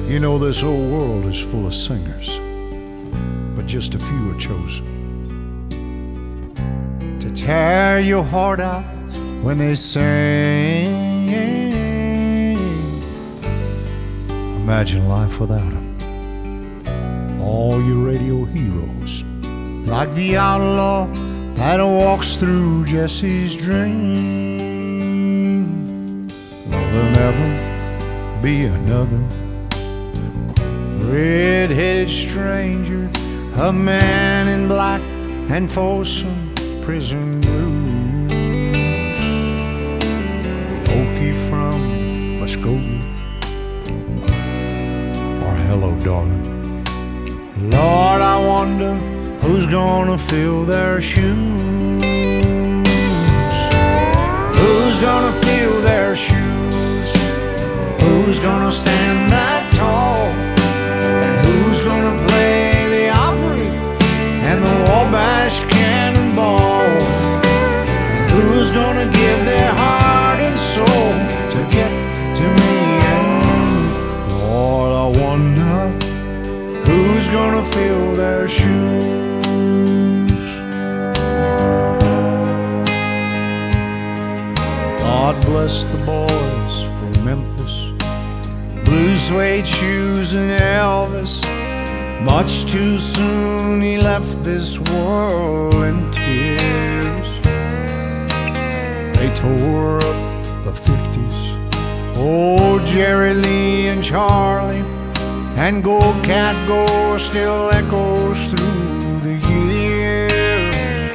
You know this old world is full of singers, but just a few are chosen to tear your heart out when they sing. Imagine life without them. All your radio heroes, like the outlaw that walks through Jesse's dream. Will there never be another red-headed stranger, a man in black and Folsom prison blues? The Okie from Muskogee, or hello darling. Lord, I wonder who's gonna fill their shoes. Who's gonna fill their shoes? Who's gonna stand that tall? And who's gonna play the Opry and the Wabash Cannonball? And who's gonna give their heart and soul to get to me and you? Lord, I wonder who's gonna fill their shoes? God bless the boys from Memphis, blue suede shoes and Elvis. Much too soon he left this world in tears. They tore up the 50s, oh Jerry Lee and Charlie, and Go Cat Go still echoes through the years.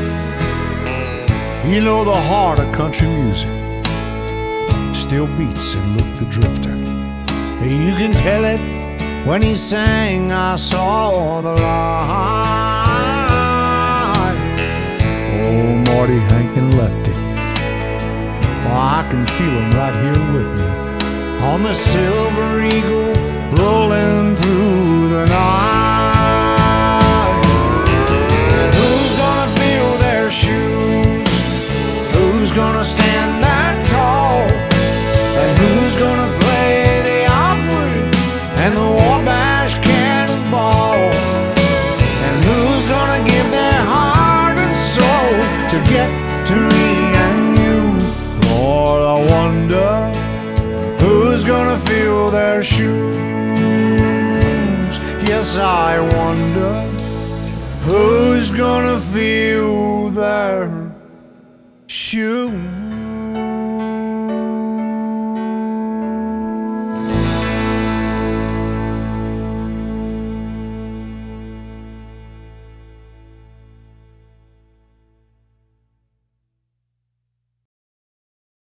You know the heart of country music still beats in Luke the Drifter. You can tell it when he sang I Saw the Light. Oh, Marty, Hank, and Lefty, oh, I can feel them right here with me on the Silver Eagle, rolling through the night. And who's gonna fill their shoes? Who's gonna stand that tall? And who's gonna play the Opry and the Wabash Cannonball? And who's gonna give their heart and soul to get to me and you? Lord, I wonder who's gonna fill their shoes? Yes, I wonder who's gonna fill their shoes.